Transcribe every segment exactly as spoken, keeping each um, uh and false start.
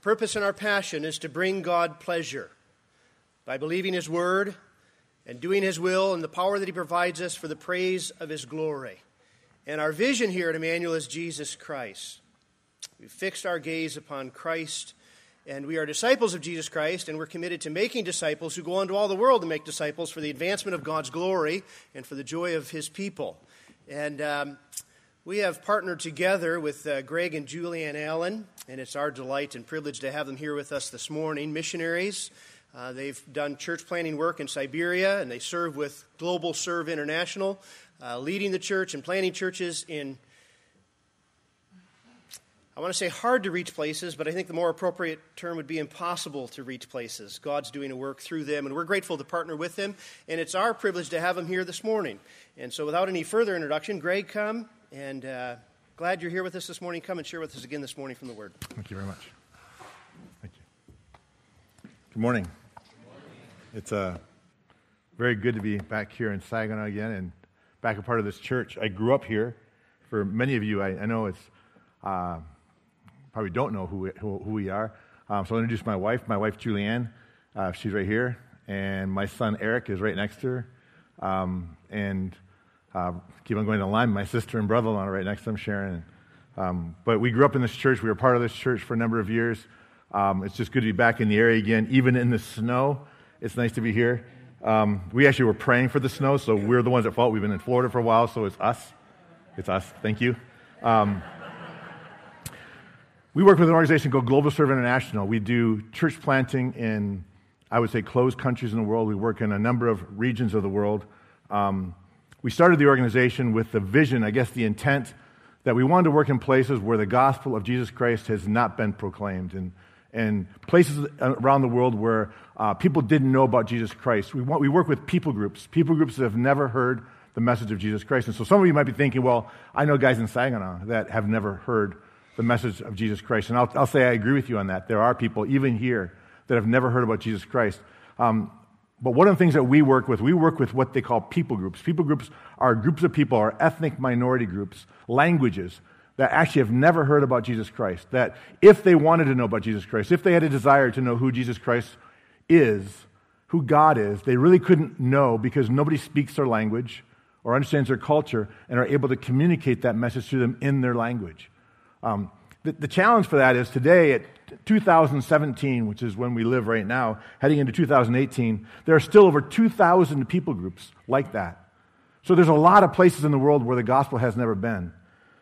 purpose and our passion is to bring God pleasure by believing His Word and doing His will and the power that He provides us for the praise of His glory. And our vision here at Emmanuel is Jesus Christ. We've fixed our gaze upon Christ, and we are disciples of Jesus Christ, and we're committed to making disciples who go into all the world to make disciples for the advancement of God's glory and for the joy of His people. And um, we have partnered together with uh, Greg and Julianne Allen, and it's our delight and privilege to have them here with us this morning. Missionaries. Uh, they've done church planting work in Siberia, and they serve with Global Serve International, uh, leading the church and planting churches in, I want to say hard to reach places, but I think the more appropriate term would be impossible to reach places. God's doing a work through them, and we're grateful to partner with them, and it's our privilege to have them here this morning. And so without any further introduction, Greg, come, and uh, glad you're here with us this morning. Come and share with us again this morning from the Word. Thank you very much. Thank you. Good morning. It's uh, very good to be back here in Saginaw again and back a part of this church. I grew up here. For many of you, I, I know it's uh, probably don't know who we, who, who we are. Um, so I'll introduce my wife, my wife Julianne. Uh, she's right here. And my son Eric is right next to her. Um, and uh, keep on going down the line. My sister and brother-in-law are right next to them, Sharon. Um, but we grew up in this church. We were part of this church for a number of years. Um, it's just good to be back in the area again, even in the snow. It's nice to be here. Um, we actually were praying for the snow, so we're the ones at fault. We've been in Florida for a while, so it's us. It's us. Thank you. Um, we work with an organization called Global Serve International. We do church planting in, I would say, closed countries in the world. We work in a number of regions of the world. Um, we started the organization with the vision, I guess the intent, that we wanted to work in places where the gospel of Jesus Christ has not been proclaimed, and and places around the world where uh, people didn't know about Jesus Christ. We want, we work with people groups, people groups that have never heard the message of Jesus Christ. And so some of you might be thinking, well, I know guys in Saginaw that have never heard the message of Jesus Christ. And I'll, I'll say I agree with you on that. There are people, even here, that have never heard about Jesus Christ. Um, but one of the things that we work with, we work with what they call people groups. People groups are groups of people, are ethnic minority groups, languages, that actually have never heard about Jesus Christ, that if they wanted to know about Jesus Christ, if they had a desire to know who Jesus Christ is, who God is, they really couldn't know because nobody speaks their language or understands their culture and are able to communicate that message to them in their language. Um, the, the challenge for that is today at two thousand seventeen, which is when we live right now, heading into two thousand eighteen, there are still over two thousand people groups like that. So there's a lot of places in the world where the gospel has never been.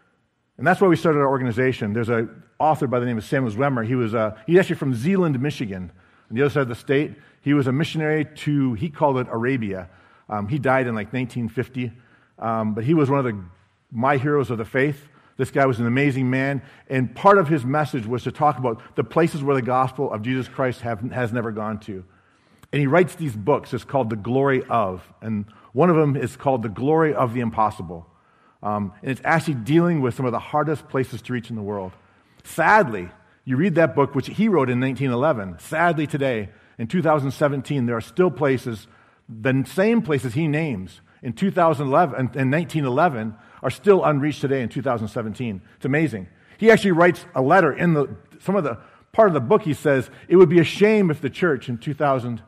And that's why we started our organization. There's an author by the name of Samuel Zwemmer. He was uh, he's actually from Zeeland, Michigan, on the other side of the state. He was a missionary to, he called it Arabia. Um, he died in like nineteen fifty. Um, but he was one of the my heroes of the faith. This guy was an amazing man. And part of his message was to talk about the places where the gospel of Jesus Christ have, has never gone to. And he writes these books. It's called The Glory Of. And one of them is called The Glory of the Impossible. Um, and it's actually dealing with some of the hardest places to reach in the world. Sadly, you read that book, which he wrote in nineteen eleven. Sadly, today, in two thousand seventeen, there are still places, the same places he names in two thousand eleven and nineteen eleven are still unreached today in two thousand seventeen. It's amazing. He actually writes a letter in the some of the part of the book. He says it would be a shame if the church in two thousand,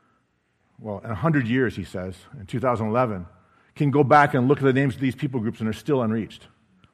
well, in a hundred years, he says, in two thousand eleven. Can go back and look at the names of these people groups and they're still unreached.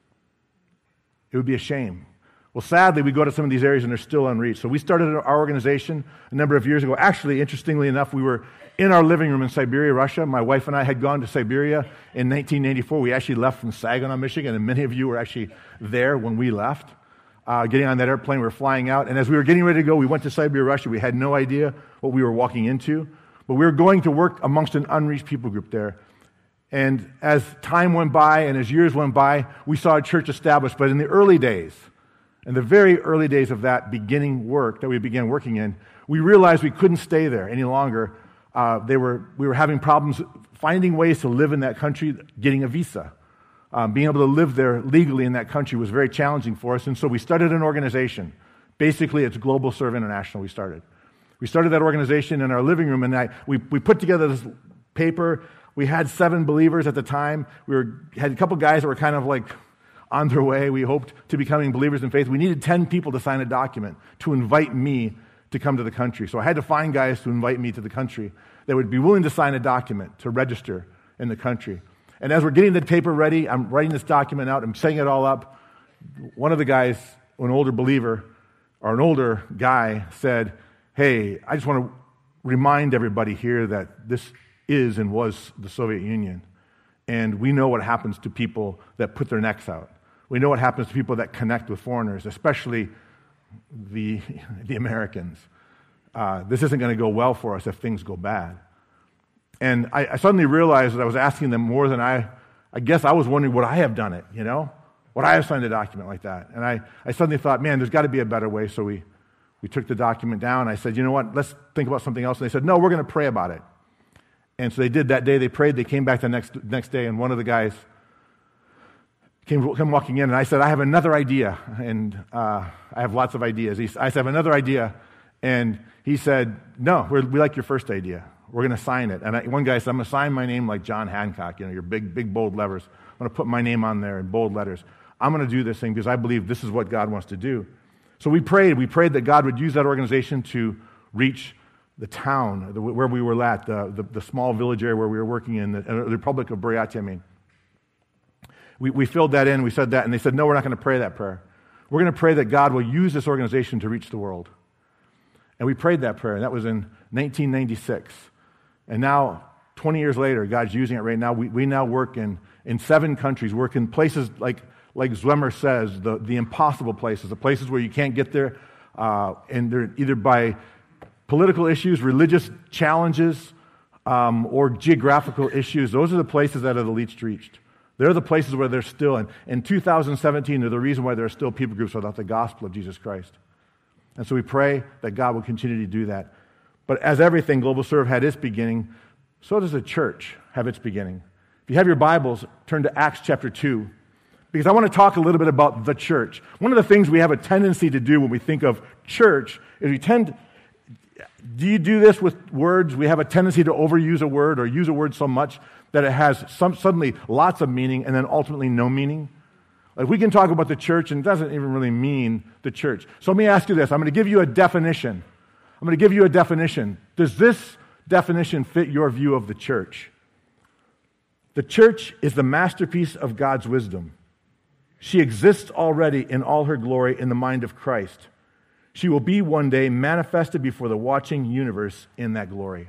It would be a shame. Well, sadly, we go to some of these areas and they're still unreached. So we started our organization a number of years ago. Actually, interestingly enough, we were in our living room in Siberia, Russia. My wife and I had gone to Siberia in nineteen ninety-four. We actually left from Saginaw, Michigan, and many of you were actually there when we left. Uh, getting on that airplane, we were flying out. And as we were getting ready to go, we went to Siberia, Russia. We had no idea what we were walking into. But we were going to work amongst an unreached people group there. And as time went by and as years went by, we saw a church established. But in the early days, in the very early days of that beginning work that we began working in, we realized we couldn't stay there any longer. Uh, they were we were having problems finding ways to live in that country, getting a visa. Um, being able to live there legally in that country was very challenging for us. And so we started an organization. Basically, it's Global Serve International we started. We started that organization in our living room, and I, we, we put together this paper. We had seven believers at the time. We were had a couple guys that were kind of like on their way. We hoped to becoming believers in faith. We needed ten people to sign a document to invite me to come to the country. So I had to find guys to invite me to the country that would be willing to sign a document to register in the country. And as we're getting the paper ready, I'm writing this document out, I'm setting it all up. One of the guys, an older believer, or an older guy, said, hey, I just want to remind everybody here that this is and was the Soviet Union. And we know what happens to people that put their necks out. We know what happens to people that connect with foreigners, especially the, the Americans. Uh, this isn't going to go well for us if things go bad. And I, I suddenly realized that I was asking them more than I, I guess I was wondering would I have done it, you know? Would I have signed a document like that? And I, I suddenly thought, man, there's got to be a better way. So we, we took the document down. I said, you know what, let's think about something else. And they said, no, we're going to pray about it. And so they did that day. They prayed. They came back the next next day, and one of the guys came, came walking in, and I said, I have another idea. And uh, I have lots of ideas. He, I said, I have another idea. And he said, no, we're, we like your first idea. We're going to sign it. And I, one guy said, I'm going to sign my name like John Hancock, you know, your big, big, bold letters. I'm going to put my name on there in bold letters. I'm going to do this thing because I believe this is what God wants to do. So we prayed. We prayed that God would use that organization to reach the town the, where we were at, the, the, the small village area where we were working in, the, the Republic of Buryatia, I mean. We, we filled that in. We said that, and they said, no, we're not going to pray that prayer. We're going to pray that God will use this organization to reach the world. And we prayed that prayer, and that was in nineteen ninety-six. And now, twenty years later, God's using it right now. We, we now work in, in seven countries, work in places like Like Zwemer says, the, the impossible places, the places where you can't get there, uh, and they're either by political issues, religious challenges, um, or geographical issues. Those are the places that are the least reached. They're the places where they're still, and in two thousand seventeen, they're the reason why there are still people groups without the gospel of Jesus Christ. And so we pray that God will continue to do that. But as everything, Global Serve had its beginning, so does the church have its beginning. If you have your Bibles, turn to Acts chapter two. Because I want to talk a little bit about the church. One of the things we have a tendency to do when we think of church is we tend, do you do this with words? We have a tendency to overuse a word or use a word so much that it has some, suddenly lots of meaning and then ultimately no meaning. Like we can talk about the church and it doesn't even really mean the church. So let me ask you this. I'm going to give you a definition. I'm going to give you a definition. Does this definition fit your view of the church? The church is the masterpiece of God's wisdom. She exists already in all her glory in the mind of Christ. She will be one day manifested before the watching universe in that glory.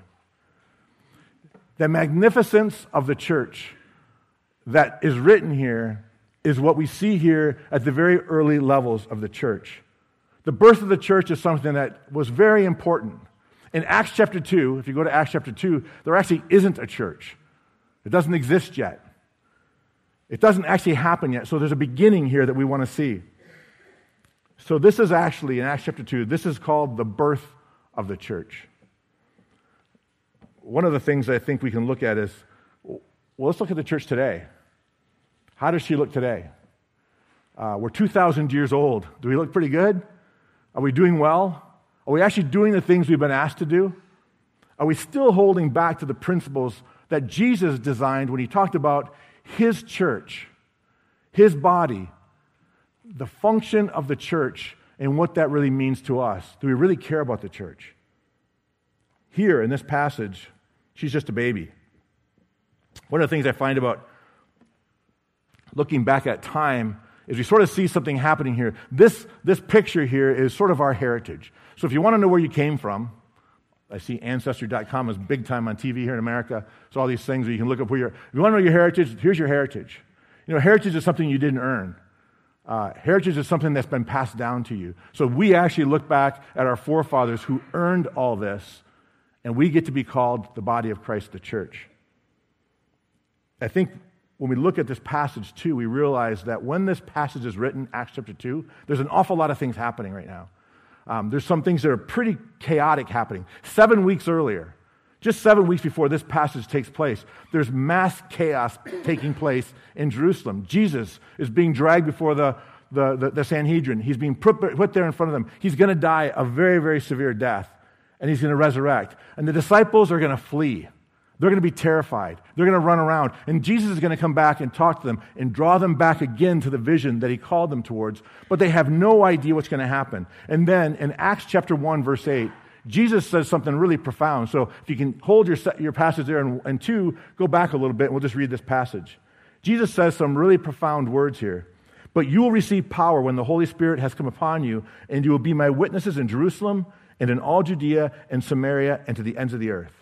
The magnificence of the church that is written here is what we see here at the very early levels of the church. The birth of the church is something that was very important. In Acts chapter two, if you go to Acts chapter two, there actually isn't a church. It doesn't exist yet. It doesn't actually happen yet, so there's a beginning here that we want to see. So this is actually, in Acts chapter two, this is called the birth of the church. One of the things I think we can look at is, well, let's look at the church today. How does she look today? Uh, we're two thousand years old. Do we look pretty good? Are we doing well? Are we actually doing the things we've been asked to do? Are we still holding back to the principles that Jesus designed when he talked about his church, his body, the function of the church, and what that really means to us? Do we really care about the church? Here in this passage, she's just a baby. One of the things I find about looking back at time is we sort of see something happening here. This, this picture here is sort of our heritage. So if you want to know where you came from, I see Ancestry dot com is big time on T V here in America. So all these things where you can look up where you're. If you want to know your heritage, here's your heritage. You know, heritage is something you didn't earn. Uh, heritage is something that's been passed down to you. So we actually look back at our forefathers who earned all this, and we get to be called the body of Christ, the church. I think when we look at this passage too, we realize that when this passage is written, Acts chapter two, there's an awful lot of things happening right now. Um, there's some things that are pretty chaotic happening. Seven weeks earlier, just seven weeks before this passage takes place, there's mass chaos taking place in Jerusalem. Jesus is being dragged before the, the, the, the Sanhedrin. He's being put, put there in front of them. He's going to die a very, very severe death, and he's going to resurrect. And the disciples are going to flee. They're going to be terrified. They're going to run around. And Jesus is going to come back and talk to them and draw them back again to the vision that he called them towards. But they have no idea what's going to happen. And then in Acts chapter one, verse eight, Jesus says something really profound. So if you can hold your, your passage there, and, and two, go back a little bit, and we'll just read this passage. Jesus says some really profound words here. But you will receive power when the Holy Spirit has come upon you, and you will be my witnesses in Jerusalem and in all Judea and Samaria and to the ends of the earth.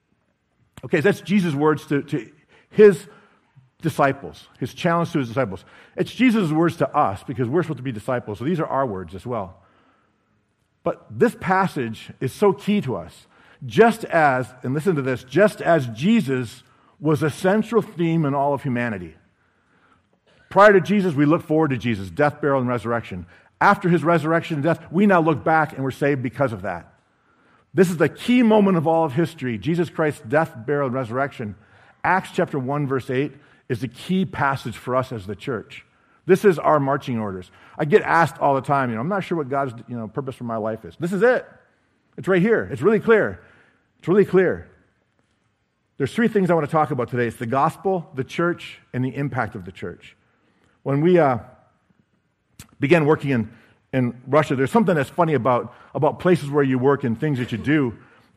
Okay, so that's Jesus' words to, to his disciples, his challenge to his disciples. It's Jesus' words to us because we're supposed to be disciples, so these are our words as well. But this passage is so key to us. Just as, and listen to this, just as Jesus was a central theme in all of humanity. Prior to Jesus, we look forward to Jesus' death, burial, and resurrection. After his resurrection and death, we now look back and we're saved because of that. This is the key moment of all of history, Jesus Christ's death, burial, and resurrection. Acts chapter one, verse eight is the key passage for us as the church. This is our marching orders. I get asked all the time, you know, I'm not sure what God's you know, purpose for my life is. This is it. It's right here. It's really clear. It's really clear. There's three things I want to talk about today. It's the gospel, the church, and the impact of the church. When we uh, began working in in Russia, there's something that's funny about, about places where you work and things that you do.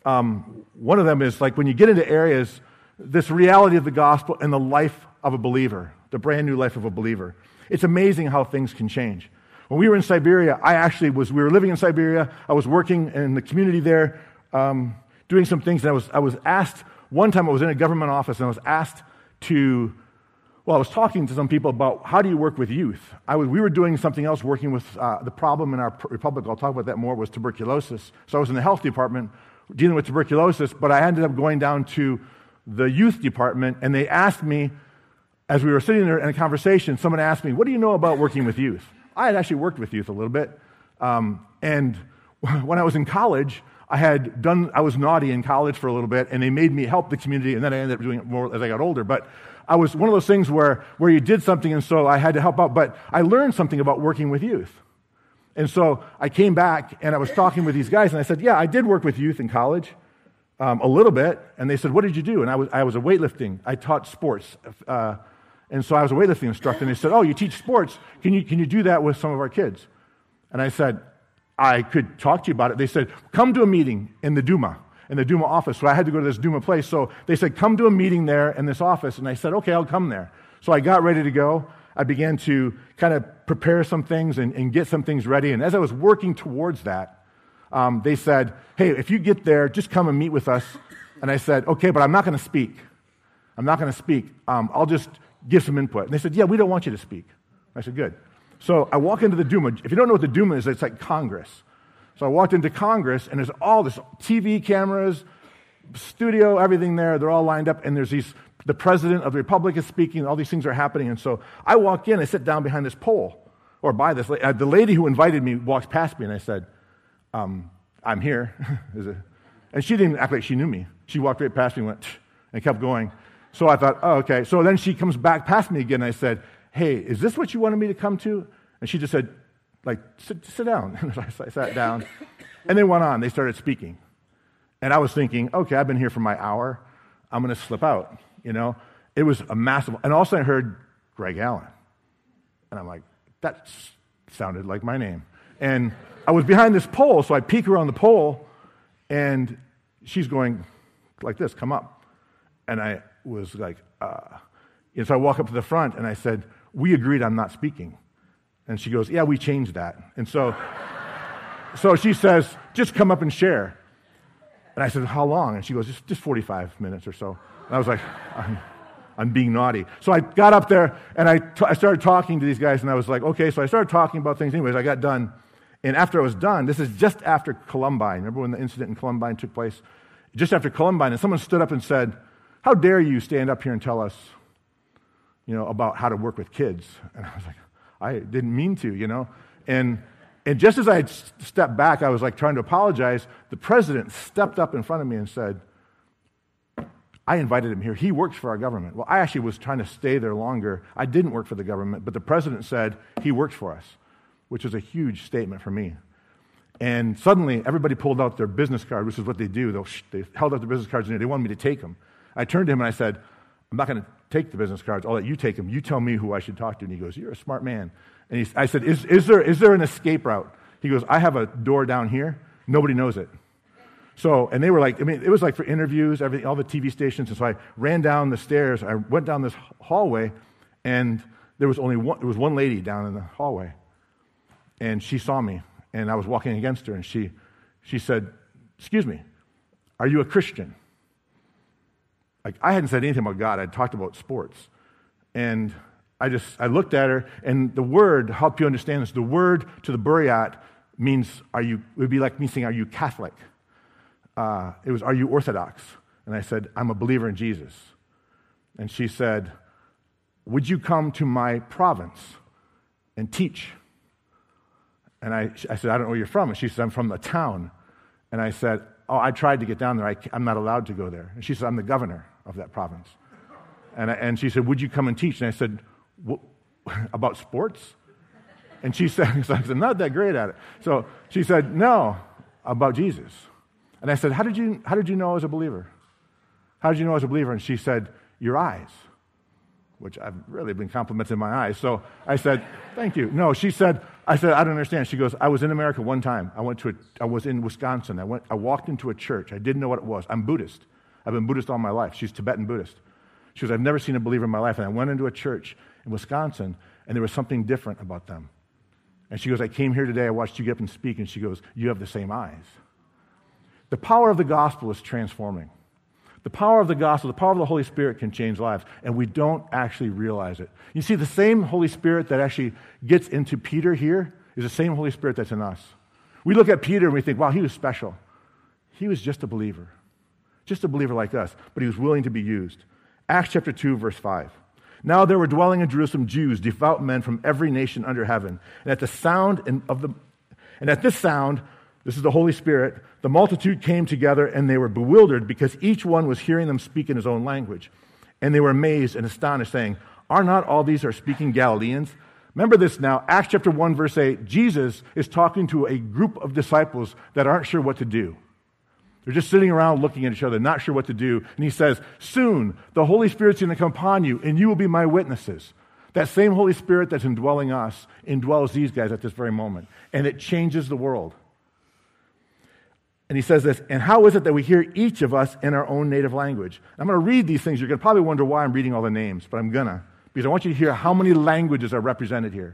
Um, one of them is like when you get into areas, this reality of the gospel and the life of a believer, the brand new life of a believer. It's amazing how things can change. When we were in Siberia, I actually was, we were living in Siberia, I was working in the community there, um, doing some things, and I was, I was asked, one time I was in a government office, and I was asked to Well, I was talking to some people about how do you work with youth. I was, we were doing something else, working with uh, the problem in our republic, I'll talk about that more, was tuberculosis. So I was in the health department dealing with tuberculosis, but I ended up going down to the youth department, and they asked me, as we were sitting there in a conversation, someone asked me, what do you know about working with youth? I had actually worked with youth a little bit, um, and when I was in college, I had done, I was naughty in college for a little bit, and they made me help the community, and then I ended up doing it more as I got older, but I was one of those things where, where you did something, and so I had to help out, but I learned something about working with youth. And so I came back, and I was talking with these guys, and I said, yeah, I did work with youth in college, um, a little bit, and they said, what did you do? And I was, I was a weightlifting, I taught sports, uh, and so I was a weightlifting instructor, and they said, oh, you teach sports, can you, can you do that with some of our kids? And I said, I could talk to you about it. They said, come to a meeting in the Duma, in the Duma office. So I had to go to this Duma place. So they said, come to a meeting there in this office. And I said, okay, I'll come there. So I got ready to go. I began to kind of prepare some things and, and get some things ready. And as I was working towards that, um, they said, hey, if you get there, just come and meet with us. And I said, okay, but I'm not going to speak. I'm not going to speak. Um, I'll just give some input. And they said, yeah, we don't want you to speak. I said, good. So I walk into the Duma. If you don't know what the Duma is, it's like Congress. So I walked into Congress, and there's all this T V cameras, studio, everything there. They're all lined up, and there's these, the president of the republic is speaking, all these things are happening. And so I walk in, I sit down behind this pole, or by this, uh, the lady who invited me walks past me, and I said, um, I'm here. And she didn't act like she knew me. She walked right past me and went, and kept going. So I thought, oh, okay. So then she comes back past me again, and I said, hey, is this what you wanted me to come to? And she just said, like, sit, sit down. I sat down, and they went on. They started speaking. And I was thinking, okay, I've been here for my hour. I'm going to slip out, you know. It was a massive, and all of a sudden I heard Greg Allen. And I'm like, that sounded like my name. And I was behind this pole, so I peek around the pole, and she's going like this, come up. And I was like, uh. And so I walk up to the front, and I said, we agreed I'm not speaking. And she goes, yeah, we changed that. And so, so she says, just come up and share. And I said, how long? And she goes, just, just forty-five minutes or so. And I was like, I'm, I'm being naughty. So I got up there, and I, t- I started talking to these guys, and I was like, okay. So I started talking about things. Anyways, I got done. And after I was done, this is just after Columbine. Remember when the incident in Columbine took place? Just after Columbine, and someone stood up and said, how dare you stand up here and tell us, you know, about how to work with kids? And I was like, I didn't mean to, you know. And and just as I had stepped back, I was like trying to apologize, the president stepped up in front of me and said, I invited him here. He works for our government. Well, I actually was trying to stay there longer. I didn't work for the government, but the president said he works for us, which was a huge statement for me. And suddenly, everybody pulled out their business card, which is what they do. They held out their business cards, and they wanted me to take them. I turned to him and I said, I'm not going to take the business cards. I'll let you take them. You tell me who I should talk to. And he goes, you're a smart man. And he, I said, is, is, there, is there an escape route? He goes, I have a door down here. Nobody knows it. So, and they were like, I mean, it was like for interviews, everything, all the T V stations. And so I ran down the stairs. I went down this hallway, and there was only one, there was one lady down in the hallway. And she saw me, and I was walking against her, and she, she said, excuse me, are you a Christian? Like, I hadn't said anything about God. I'd talked about sports. And I just, I looked at her, and the word, to help you understand this, the word to the Buryat means, are you, it would be like me saying, are you Catholic? Uh, it was, are you Orthodox? And I said, I'm a believer in Jesus. And she said, would you come to my province and teach? And I, I said, I don't know where you're from. And she said, I'm from the town. And I said, oh, I tried to get down there. I, I'm not allowed to go there. And she said, I'm the governor of that province. And, I, and she said, would you come and teach? And I said, about sports? And she said, I'm not that great at it. So she said, no, about Jesus. And I said, how did you, how did you know I was a believer? How did you know I was a believer? And she said, your eyes, which I've really been complimented my eyes. So I said, thank you. No, she said, I said, I don't understand. She goes, I was in America one time. I went to a, I was in Wisconsin. I went, I walked into a church. I didn't know what it was. I'm Buddhist. I've been Buddhist all my life. She's Tibetan Buddhist. She goes, I've never seen a believer in my life. And I went into a church in Wisconsin, and there was something different about them. And she goes, I came here today. I watched you get up and speak. And she goes, you have the same eyes. The power of the gospel is transforming. The power of the gospel, the power of the Holy Spirit can change lives, and we don't actually realize it. You see, the same Holy Spirit that actually gets into Peter here is the same Holy Spirit that's in us. We look at Peter and we think, wow, he was special. He was just a believer, just a believer like us, but he was willing to be used. Acts chapter two, verse five. Now there were dwelling in Jerusalem Jews, devout men from every nation under heaven. And at the sound of the, and at this sound, this is the Holy Spirit, the multitude came together, and they were bewildered because each one was hearing them speak in his own language. And they were amazed and astonished, saying, are not all these are speaking Galileans? Remember this now, Acts chapter one, verse eight, Jesus is talking to a group of disciples that aren't sure what to do. They're just sitting around looking at each other, not sure what to do. And he says, soon the Holy Spirit's going to come upon you, and you will be my witnesses. That same Holy Spirit that's indwelling us indwells these guys at this very moment. And it changes the world. And he says this, and how is it that we hear each of us in our own native language? I'm going to read these things. You're going to probably wonder why I'm reading all the names, but I'm going to, because I want you to hear how many languages are represented here.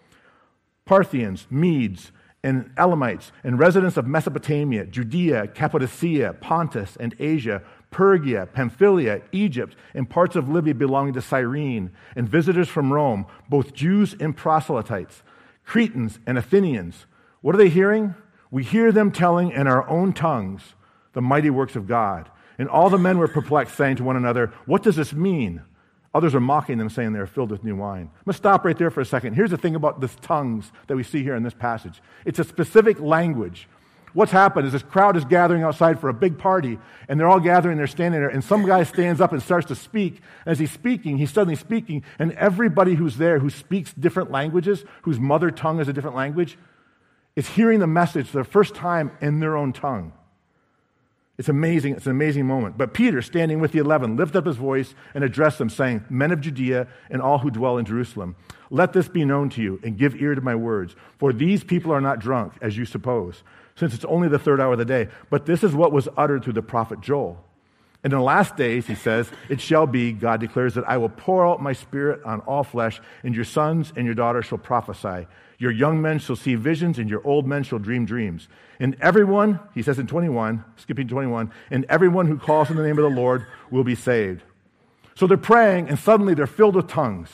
Parthians, Medes, and Elamites, and residents of Mesopotamia, Judea, Cappadocia, Pontus, and Asia, Phrygia, Pamphylia, Egypt, and parts of Libya belonging to Cyrene, and visitors from Rome, both Jews and proselytes, Cretans and Athenians. What are they hearing? We hear them telling in our own tongues the mighty works of God. And all the men were perplexed, saying to one another, what does this mean? Others are mocking them, saying they are filled with new wine. I'm going to stop right there for a second. Here's the thing about this tongues that we see here in this passage. It's a specific language. What's happened is this crowd is gathering outside for a big party, and they're all gathering, they're standing there, and some guy stands up and starts to speak. As he's speaking, he's suddenly speaking, and everybody who's there who speaks different languages, whose mother tongue is a different language, is hearing the message for the first time in their own tongue. It's amazing. It's an amazing moment. But Peter, standing with the eleven, lifted up his voice and addressed them, saying, men of Judea and all who dwell in Jerusalem, let this be known to you, and give ear to my words. For these people are not drunk, as you suppose, since it's only the third hour of the day. But this is what was uttered through the prophet Joel. And in the last days, he says, it shall be, God declares, that I will pour out my spirit on all flesh, and your sons and your daughters shall prophesy. Your young men shall see visions, and your old men shall dream dreams. And everyone, he says in twenty-one, skipping twenty-one, and everyone who calls in the name of the Lord will be saved. So they're praying, and suddenly they're filled with tongues.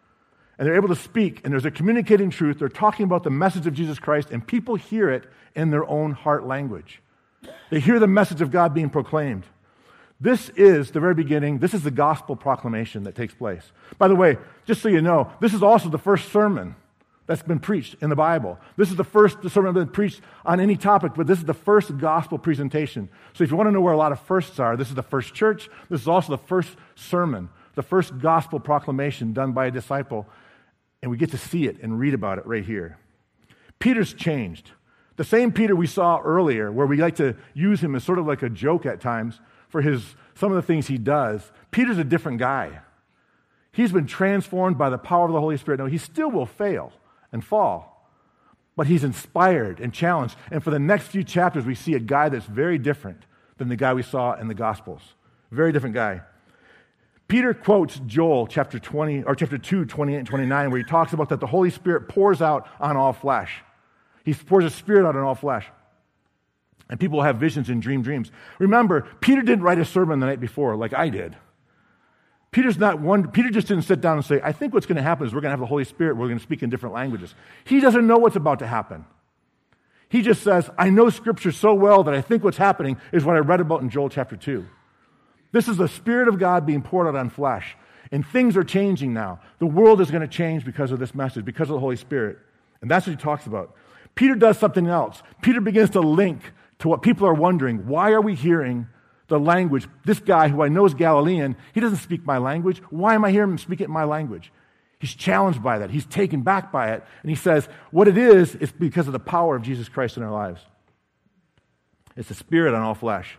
And they're able to speak, and there's a communicating truth. They're talking about the message of Jesus Christ, and people hear it in their own heart language. They hear the message of God being proclaimed. This is the very beginning. This is the gospel proclamation that takes place. By the way, just so you know, this is also the first sermon that's been preached in the Bible. This is the first sermon that's been preached on any topic, but this is the first gospel presentation. So if you want to know where a lot of firsts are, this is the first church. This is also the first sermon, the first gospel proclamation done by a disciple. And we get to see it and read about it right here. Peter's changed. The same Peter we saw earlier, where we like to use him as sort of like a joke at times for his some of the things he does, Peter's a different guy. He's been transformed by the power of the Holy Spirit. No, he still will fail and fall, but he's inspired and challenged. And for the next few chapters, we see a guy that's very different than the guy we saw in the Gospels. Very different guy. Peter quotes Joel chapter twenty or chapter two, twenty-eight and twenty-nine, where he talks about that the Holy Spirit pours out on all flesh. He pours His Spirit out on all flesh. And people will have visions and dream dreams. Remember, Peter didn't write a sermon the night before like I did. Peter's not one, Peter just didn't sit down and say, I think what's going to happen is we're going to have the Holy Spirit, we're going to speak in different languages. He doesn't know what's about to happen. He just says, I know Scripture so well that I think what's happening is what I read about in Joel chapter two. This is the Spirit of God being poured out on flesh. And things are changing now. The world is going to change because of this message, because of the Holy Spirit. And that's what he talks about. Peter does something else. Peter begins to link to what people are wondering. Why are we hearing the language? This guy who I know is Galilean, he doesn't speak my language. Why am I hearing him speak it in my language? He's challenged by that. He's taken back by it. And he says, what it is, is because of the power of Jesus Christ in our lives. It's the Spirit on all flesh.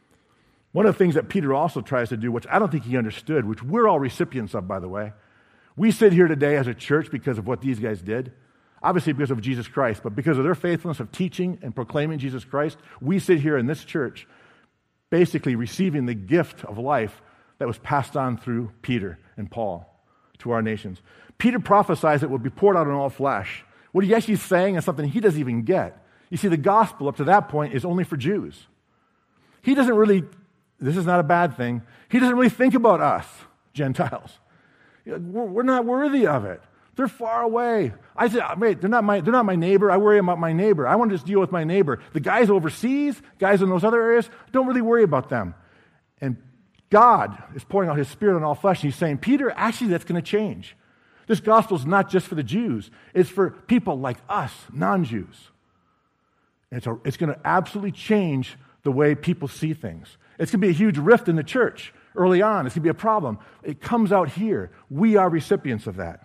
One of the things that Peter also tries to do, which I don't think he understood, which we're all recipients of, by the way. We sit here today as a church because of what these guys did. Obviously because of Jesus Christ, but because of their faithfulness of teaching and proclaiming Jesus Christ, we sit here in this church basically receiving the gift of life that was passed on through Peter and Paul to our nations. Peter prophesies it will be poured out on all flesh. What he actually is saying is something he doesn't even get. You see, the gospel up to that point is only for Jews. He doesn't really, this is not a bad thing, he doesn't really think about us, Gentiles. We're not worthy of it. They're far away. I said, wait, they're not my they're not my neighbor. I worry about my neighbor. I want to just deal with my neighbor. The guys overseas, guys in those other areas, don't really worry about them. And God is pouring out His Spirit on all flesh. And He's saying, Peter, actually that's going to change. This gospel is not just for the Jews. It's for people like us, non-Jews. It's, a, it's going to absolutely change the way people see things. It's going to be a huge rift in the church early on. It's going to be a problem. It comes out here. We are recipients of that.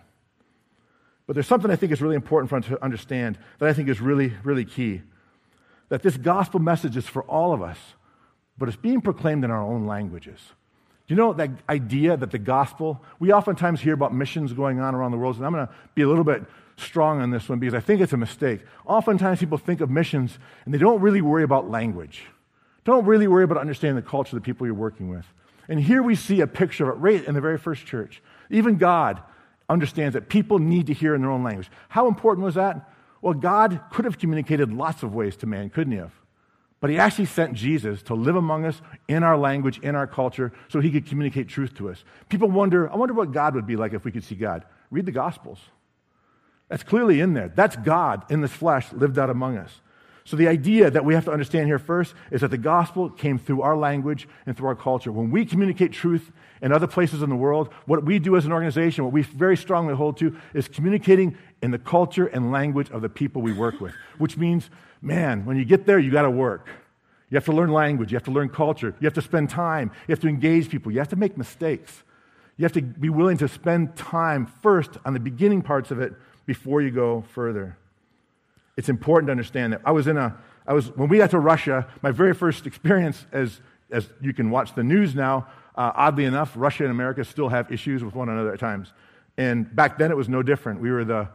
But there's something I think is really important for us to understand that I think is really, really key. That this gospel message is for all of us, but it's being proclaimed in our own languages. Do you know that idea that the gospel, we oftentimes hear about missions going on around the world, and I'm going to be a little bit strong on this one because I think it's a mistake. Oftentimes people think of missions and they don't really worry about language. Don't really worry about understanding the culture of the people you're working with. And here we see a picture of it right in the very first church. Even God understands that people need to hear in their own language. How important was that? Well, God could have communicated lots of ways to man, couldn't He have? But He actually sent Jesus to live among us in our language, in our culture, so He could communicate truth to us. People wonder, I wonder what God would be like if we could see God. Read the Gospels. That's clearly in there. That's God in this flesh lived out among us. So the idea that we have to understand here first is that the gospel came through our language and through our culture. When we communicate truth in other places in the world, what we do as an organization, what we very strongly hold to, is communicating in the culture and language of the people we work with. Which means, man, when you get there, you got to work. You have to learn language. You have to learn culture. You have to spend time. You have to engage people. You have to make mistakes. You have to be willing to spend time first on the beginning parts of it before you go further. It's important to understand that. I was in a, I was, when we got to Russia, my very first experience, as, as you can watch the news now, uh, oddly enough, Russia and America still have issues with one another at times. And back then it was no different. We were the,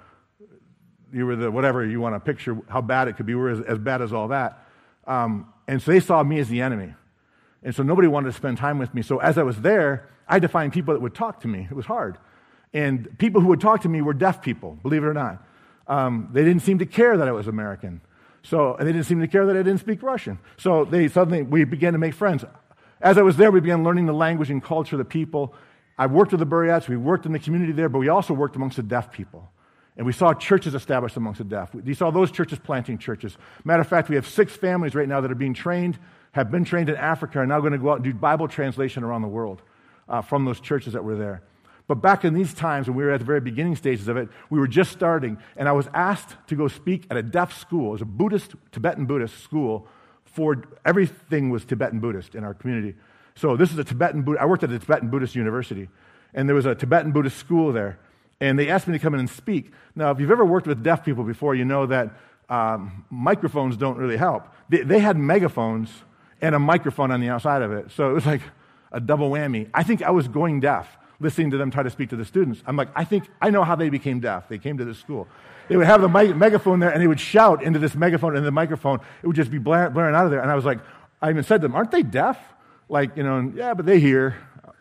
you were the, whatever you want to picture how bad it could be. We were as, as bad as all that. Um, and so they saw me as the enemy. And so nobody wanted to spend time with me. So as I was there, I had to find people that would talk to me. It was hard. And people who would talk to me were deaf people, believe it or not. Um, they didn't seem to care that I was American. So, and they didn't seem to care that I didn't speak Russian. So they suddenly, we began to make friends. As I was there, we began learning the language and culture of the people. I worked with the Buryats, we worked in the community there, but we also worked amongst the deaf people. And we saw churches established amongst the deaf. We saw those churches planting churches. Matter of fact, we have six families right now that are being trained, have been trained in Africa, are now going to go out and do Bible translation around the world uh, from those churches that were there. But back in these times, when we were at the very beginning stages of it, we were just starting, and I was asked to go speak at a deaf school. It was a Buddhist, Tibetan Buddhist school for, everything was Tibetan Buddhist in our community. So this is a Tibetan Buddhist, I worked at a Tibetan Buddhist university, and there was a Tibetan Buddhist school there, and they asked me to come in and speak. Now, if you've ever worked with deaf people before, you know that um, microphones don't really help. They, they had megaphones and a microphone on the outside of it. So it was like, a double whammy. I think I was going deaf, listening to them try to speak to the students. I'm like, I think, I know how they became deaf. They came to this school. They would have the mic- megaphone there, and they would shout into this megaphone, and the microphone, it would just be blare- blaring out of there. And I was like, I even said to them, aren't they deaf? Like, you know, and, yeah, but they hear.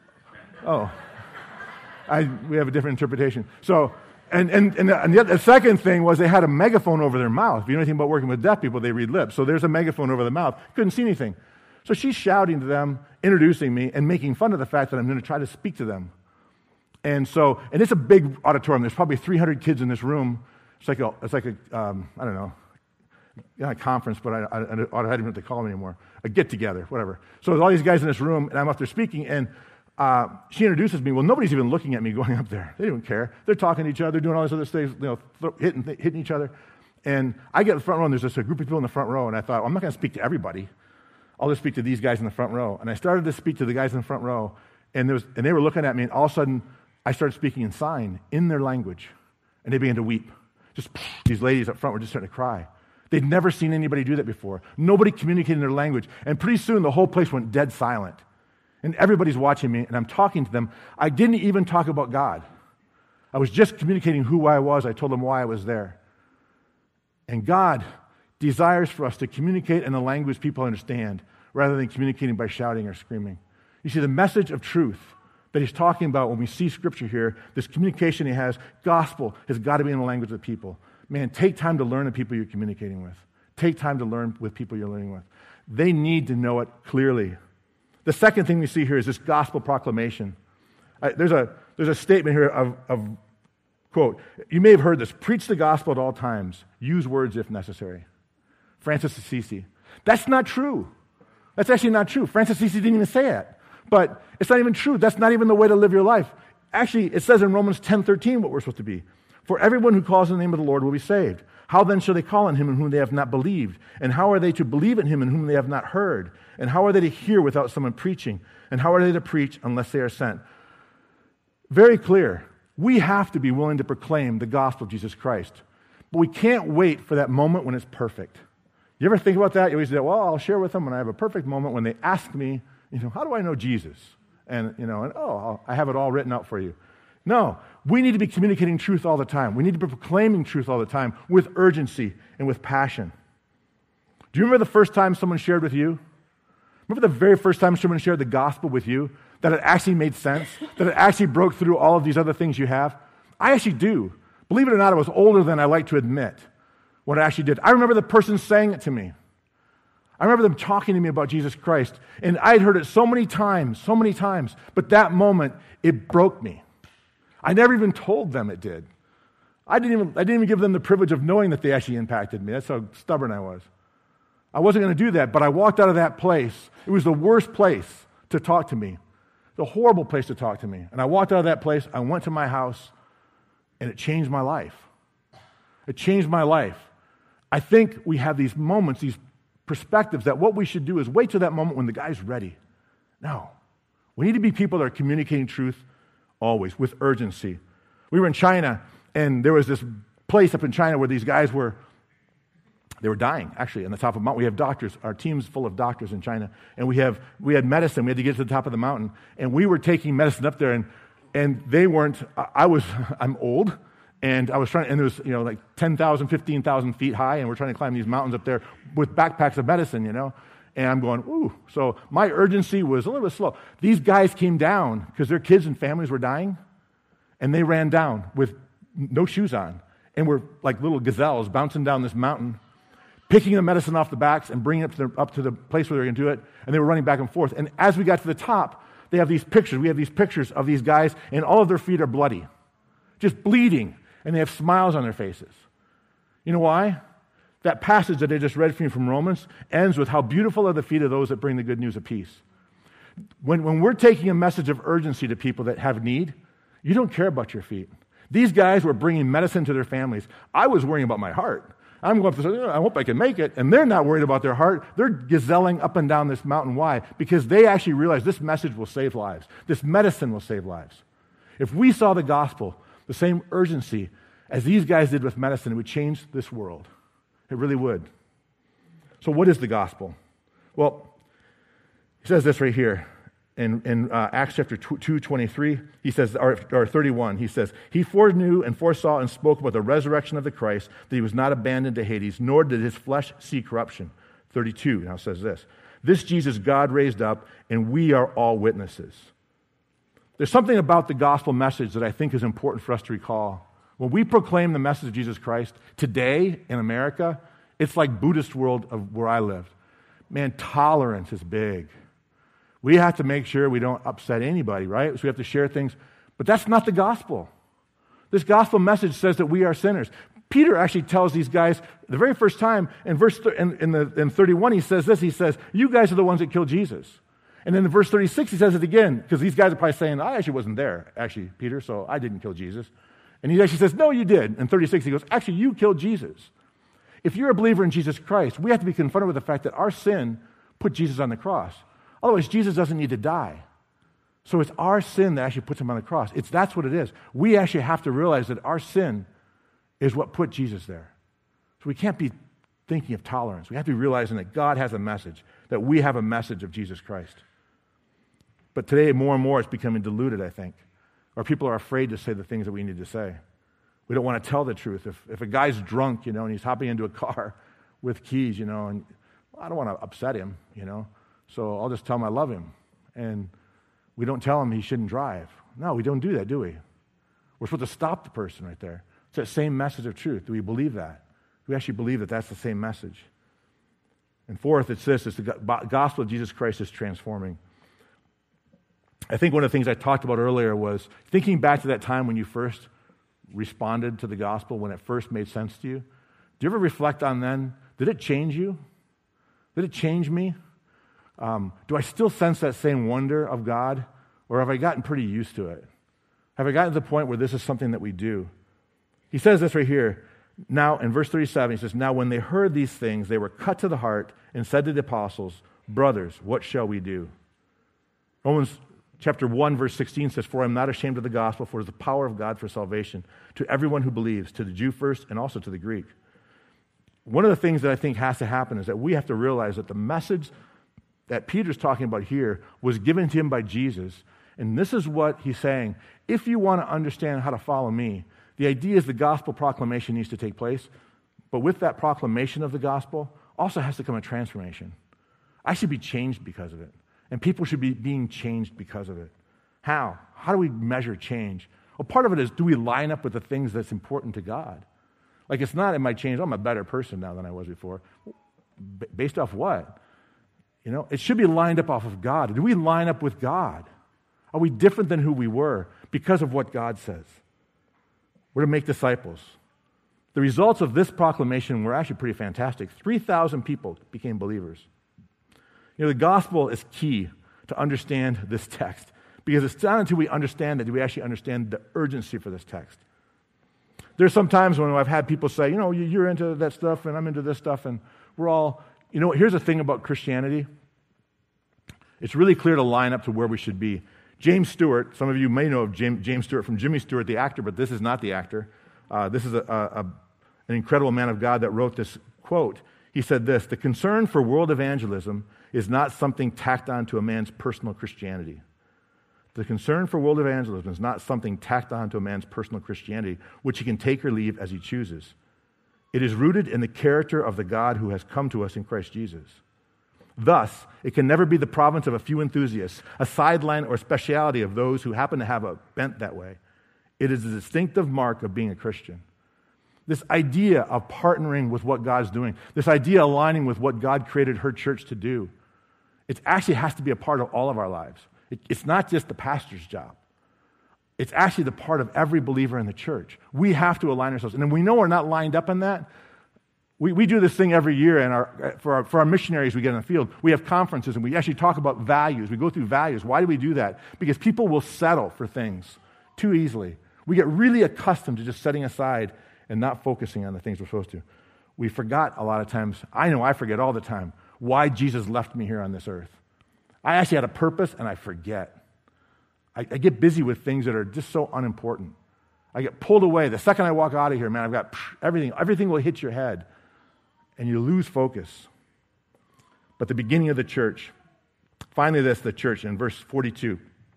Oh. I, we have a different interpretation. So, and, and, and, the, and the, the second thing was they had a megaphone over their mouth. If you know anything about working with deaf people, they read lips. So there's a megaphone over the mouth. Couldn't see anything. So she's shouting to them, introducing me, and making fun of the fact that I'm going to try to speak to them. And so, and it's a big auditorium. There's probably three hundred kids in this room. It's like a, it's like a um, I don't know, not a conference, but I, I, I don't even know what they call them anymore. A get-together, whatever. So there's all these guys in this room, and I'm up there speaking, and uh, she introduces me. Well, nobody's even looking at me going up there. They don't care. They're talking to each other, doing all these other things, you know, th- hitting, th- hitting each other. And I get in the front row, and there's just a group of people in the front row, and I thought, well, I'm not going to speak to everybody. I'll just speak to these guys in the front row. And I started to speak to the guys in the front row, and, there was, and they were looking at me, and all of a sudden, I started speaking in sign, in their language, and they began to weep. Just these ladies up front were just starting to cry. They'd never seen anybody do that before. Nobody communicated in their language. And pretty soon, the whole place went dead silent. And everybody's watching me, and I'm talking to them. I didn't even talk about God. I was just communicating who I was. I told them why I was there. And God desires for us to communicate in a language people understand, rather than communicating by shouting or screaming. You see, the message of truth that he's talking about when we see Scripture here, this communication he has, gospel, has got to be in the language of the people. Man, take time to learn the people you're communicating with. Take time to learn with people you're learning with. They need to know it clearly. The second thing we see here is this gospel proclamation. Uh, there's a there's a statement here of, of, quote, you may have heard this, preach the gospel at all times, use words if necessary. Francis Assisi. That's not true. That's actually not true. Francis Assisi didn't even say it. But it's not even true. That's not even the way to live your life. Actually, it says in Romans ten thirteen what we're supposed to be. For everyone who calls on the name of the Lord will be saved. How then shall they call on him in whom they have not believed? And how are they to believe in him in whom they have not heard? And how are they to hear without someone preaching? And how are they to preach unless they are sent? Very clear. We have to be willing to proclaim the gospel of Jesus Christ. But we can't wait for that moment when it's perfect. You ever think about that? You always say, well, I'll share with them when I have a perfect moment when they ask me, you know, how do I know Jesus? And, you know, and oh, I'll, I have it all written out for you. No, we need to be communicating truth all the time. We need to be proclaiming truth all the time with urgency and with passion. Do you remember the first time someone shared with you? Remember the very first time someone shared the gospel with you? That it actually made sense? That it actually broke through all of these other things you have? I actually do. Believe it or not, I was older than I like to admit what I actually did. I remember the person saying it to me. I remember them talking to me about Jesus Christ. And I'd heard it so many times, so many times. But that moment, it broke me. I never even told them it did. I didn't even, I didn't even give them the privilege of knowing that they actually impacted me. That's how stubborn I was. I wasn't going to do that, but I walked out of that place. It was the worst place to talk to me. The horrible place to talk to me. And I walked out of that place, I went to my house, and it changed my life. It changed my life. I think we have these moments, these perspectives, that what we should do is wait till that moment when the guy's ready. No. We need to be people that are communicating truth always, with urgency. We were in China, and there was this place up in China where these guys were, they were dying, actually, on the top of a mountain. We have doctors. Our team's full of doctors in China. And we have we had medicine. We had to get to the top of the mountain. And we were taking medicine up there, and and they weren't, I was, I'm old, and I was trying, and it was, you know, like ten thousand, fifteen thousand feet high, and we're trying to climb these mountains up there with backpacks of medicine, you know. And I'm going, ooh. So my urgency was a little bit slow. These guys came down because their kids and families were dying, and they ran down with no shoes on, and were like little gazelles bouncing down this mountain, picking the medicine off the backs and bringing it up to the, up to the place where they were going to do it, and they were running back and forth. And as we got to the top, they have these pictures. We have these pictures of these guys, and all of their feet are bloody, just bleeding, and they have smiles on their faces. You know why? That passage that I just read for you from Romans ends with how beautiful are the feet of those that bring the good news of peace. When, when we're taking a message of urgency to people that have need, you don't care about your feet. These guys were bringing medicine to their families. I was worrying about my heart. I'm going to say, oh, I hope I can make it. And they're not worried about their heart. They're gazelling up and down this mountain. Why? Because they actually realize this message will save lives. This medicine will save lives. If we saw the gospel, the same urgency as these guys did with medicine, it would change this world. It really would. So what is the gospel? Well, he says this right here. in, in uh, Acts chapter two, twenty-three, he says, or, or thirty-one, he says, he foreknew and foresaw and spoke about the resurrection of the Christ, that he was not abandoned to Hades, nor did his flesh see corruption. thirty-two now says this, this Jesus God raised up, and we are all witnesses. There's something about the gospel message that I think is important for us to recall. When we proclaim the message of Jesus Christ today in America, it's like Buddhist world of where I lived. Man, tolerance is big. We have to make sure we don't upset anybody, right? So we have to share things. But that's not the gospel. This gospel message says that we are sinners. Peter actually tells these guys the very first time in verse th- in, in, the, in thirty-one, he says this. He says, you guys are the ones that killed Jesus. And then in verse thirty-six, he says it again, because these guys are probably saying, I actually wasn't there, actually, Peter, so I didn't kill Jesus. And he actually says, no, you did. In thirty-six, he goes, actually, you killed Jesus. If you're a believer in Jesus Christ, we have to be confronted with the fact that our sin put Jesus on the cross. Otherwise, Jesus doesn't need to die. So it's our sin that actually puts him on the cross. It's that's what it is. We actually have to realize that our sin is what put Jesus there. So we can't be thinking of tolerance. We have to be realizing that God has a message, that we have a message of Jesus Christ. But today, more and more, it's becoming diluted, I think. Or people are afraid to say the things that we need to say. We don't want to tell the truth. If, if a guy's drunk, you know, and he's hopping into a car with keys, you know, and well, I don't want to upset him, you know, so I'll just tell him I love him. And we don't tell him he shouldn't drive. No, we don't do that, do we? We're supposed to stop the person right there. It's that same message of truth. Do we believe that? Do we actually believe that that's the same message? And fourth, it's this, it's the gospel of Jesus Christ is transforming. I think one of the things I talked about earlier was thinking back to that time when you first responded to the gospel, when it first made sense to you. Do you ever reflect on then? Did it change you? Did it change me? Um, do I still sense that same wonder of God? Or have I gotten pretty used to it? Have I gotten to the point where this is something that we do? He says this right here. Now, in verse thirty-seven, he says, now when they heard these things, they were cut to the heart and said to the apostles, brothers, what shall we do? Romans chapter one, verse sixteen says, for I am not ashamed of the gospel, for it is the power of God for salvation to everyone who believes, to the Jew first and also to the Greek. One of the things that I think has to happen is that we have to realize that the message that Peter's talking about here was given to him by Jesus. And this is what he's saying. If you want to understand how to follow me, the idea is the gospel proclamation needs to take place. But with that proclamation of the gospel also has to come a transformation. I should be changed because of it. And people should be being changed because of it. How? How do we measure change? Well, part of it is, do we line up with the things that's important to God? Like, it's not, it might change, oh, I'm a better person now than I was before. B- based off what? You know, it should be lined up off of God. Do we line up with God? Are we different than who we were because of what God says? We're to make disciples. The results of this proclamation were actually pretty fantastic. three thousand people became believers. You know, the gospel is key to understand this text, because it's not until we understand it do we actually understand the urgency for this text. There's some times when I've had people say, you know, you're into that stuff and I'm into this stuff, and we're all, you know, here's the thing about Christianity. It's really clear to line up to where we should be. James Stewart, some of you may know of James, James Stewart from Jimmy Stewart, the actor, but this is not the actor. Uh, this is a, a, a, an incredible man of God that wrote this quote. He said this, the concern for world evangelism is not something tacked on to a man's personal Christianity. The concern for world evangelism is not something tacked on to a man's personal Christianity, which he can take or leave as he chooses. It is rooted in the character of the God who has come to us in Christ Jesus. Thus, it can never be the province of a few enthusiasts, a sideline or speciality of those who happen to have a bent that way. It is a distinctive mark of being a Christian. This idea of partnering with what God's doing, this idea aligning with what God created her church to do, it actually has to be a part of all of our lives. It, it's not just the pastor's job. It's actually the part of every believer in the church. We have to align ourselves. And then we know we're not lined up in that. We, we do this thing every year, and our, for, our, for our missionaries we get in the field, we have conferences, and we actually talk about values. We go through values. Why do we do that? Because people will settle for things too easily. We get really accustomed to just setting aside and not focusing on the things we're supposed to. We forgot a lot of times, I know I forget all the time, why Jesus left me here on this earth. I actually had a purpose, and I forget. I, I get busy with things that are just so unimportant. I get pulled away. The second I walk out of here, man, I've got psh, everything. Everything will hit your head, and you lose focus. But the beginning of the church, Finally, this, the church, in verse forty-two.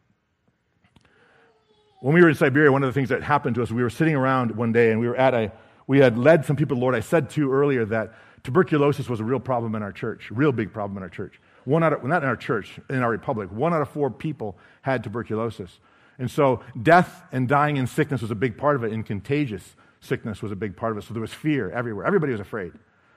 When we were in Siberia, one of the things that happened to us, we were sitting around one day, and we were at a, we had led some people to the Lord. I said to you earlier that tuberculosis was a real problem in our church, real big problem in our church. One out of, not in our church, in our republic, one out of four people had tuberculosis. And so death and dying in sickness was a big part of it, and contagious sickness was a big part of it. So there was fear everywhere. Everybody was afraid.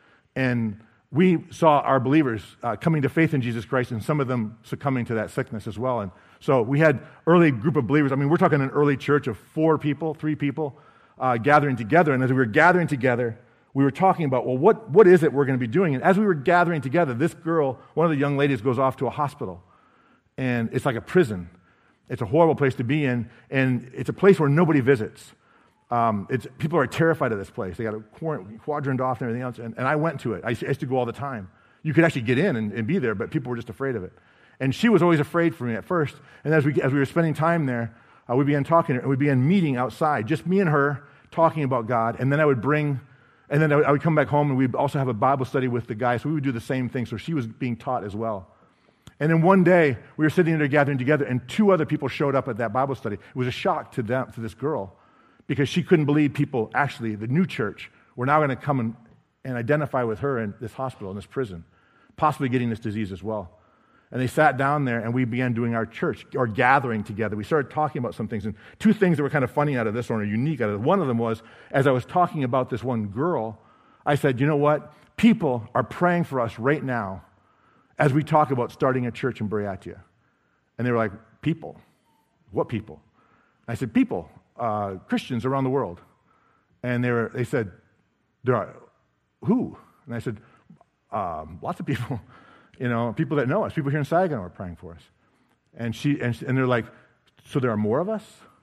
And we saw our believers uh, coming to faith in Jesus Christ, and some of them succumbing to that sickness as well. And so we had early group of believers. I mean, we're talking an early church of four people, three people, uh, gathering together. And as we were gathering together, we were talking about, well, what, what is it we're going to be doing? And as we were gathering together, this girl, one of the young ladies, goes off to a hospital. And it's like a prison. It's a horrible place to be in, and it's a place where nobody visits. Um, it's, people are terrified of this place. They got a quadrant off and everything else, and, and I went to it. I used, I used to go all the time. You could actually get in and, and be there, but people were just afraid of it. And she was always afraid for me at first, and as we, as we were spending time there, uh, we began talking, and we began meeting outside, just me and her talking about God, and then I would bring, and then I would, I would come back home, and we'd also have a Bible study with the guys, so we would do the same thing, so she was being taught as well. And then one day, we were sitting there gathering together, and two other people showed up at that Bible study. It was a shock to them, to this girl, because she couldn't believe people, actually, the new church, were now going to come and, and identify with her in this hospital, in this prison, possibly getting this disease as well. And they sat down there, and we began doing our church, or gathering together. We started talking about some things, and two things that were kind of funny out of this one, or unique out of it. One of them was, as I was talking about this one girl, I said, you know what? People are praying for us right now as we talk about starting a church in Buryatia. And they were like, people? What people? I said, people, uh, Christians around the world. And they were, they said, there are, who? And I said, um, lots of people. You know, people that know us, people here in Saginaw are praying for us. And she and, she, and they're like, so there are more of us?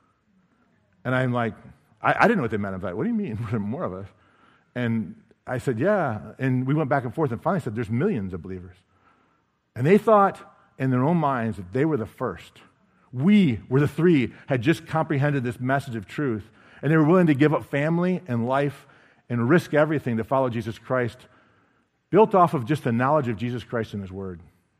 And I'm like, I, I didn't know what they meant. I'm like, what do you mean, there are more of us? And I said, yeah. And we went back and forth, and finally said, there's millions of believers. And they thought in their own minds that they were the first. We were the three, had just comprehended this message of truth, and they were willing to give up family and life and risk everything to follow Jesus Christ, built off of just the knowledge of Jesus Christ and His Word.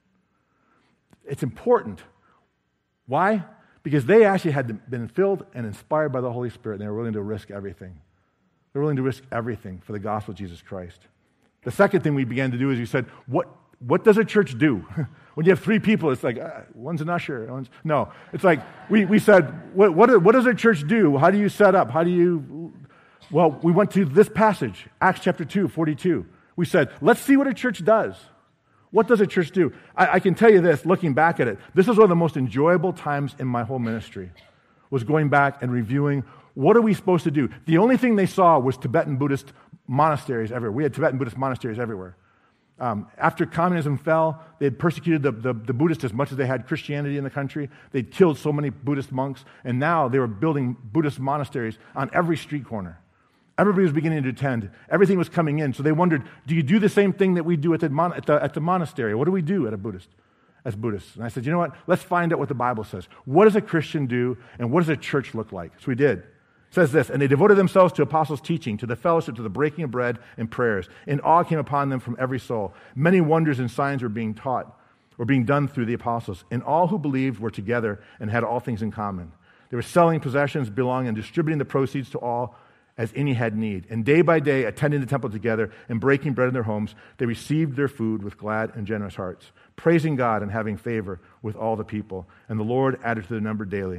It's important. Why? Because they actually had been filled and inspired by the Holy Spirit, and they were willing to risk everything. They were willing to risk everything for the gospel of Jesus Christ. The second thing we began to do is we said, what, what does a church do? When you have three people, it's like, uh, one's an usher. One's... No, it's like, we, we said, what, what, what does a church do? How do you set up? How do you... Well, we went to this passage, Acts chapter two, forty-two. We said, let's see what a church does. What does a church do? I, I can tell you this, looking back at it, this is one of the most enjoyable times in my whole ministry, was going back and reviewing, what are we supposed to do? The only thing they saw was Tibetan Buddhist monasteries everywhere. We had Tibetan Buddhist monasteries everywhere. Um, after communism fell, they had persecuted the, the, the Buddhists as much as they had Christianity in the country. They'd killed so many Buddhist monks, and now they were building Buddhist monasteries on every street corner. Everybody was beginning to attend. Everything was coming in. So they wondered, do you do the same thing that we do at the, mon- at the, at the monastery? What do we do at a Buddhist, as Buddhists? And I said, you know what? Let's find out what the Bible says. What does a Christian do, and what does a church look like? So we did. It says this, and they devoted themselves to apostles' teaching, to the fellowship, to the breaking of bread and prayers. And awe came upon them from every soul. Many wonders and signs were being taught, or being done through the apostles. And all who believed were together and had all things in common. They were selling possessions, belonging, and distributing the proceeds to all as any had need. And day by day, attending the temple together and breaking bread in their homes, they received their food with glad and generous hearts, praising God and having favor with all the people. And the Lord added to their number daily.